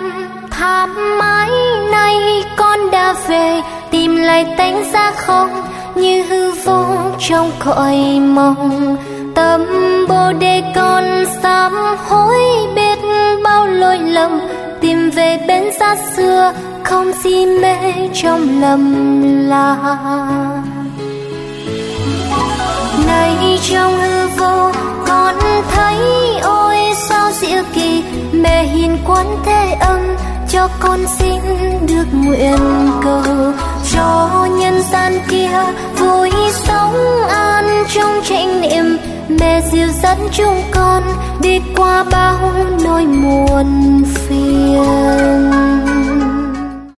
thảm mãi nay con đã về, tìm lại tánh giá không như hư vô trong cõi mộng. Tâm Bồ Đề con sám hối biết bao lỗi lầm, tìm về bên xa xưa không si mê trong lầm lạc. Này trong hư vô con thấy ôi sao diệu kỳ, mẹ hiền Quán Thế Âm cho con xin được nguyện cầu, cho nhân gian kia vui sống an trong chánh niệm. Mẹ dìu dẫn chúng con đi qua bao nỗi muộn phiền.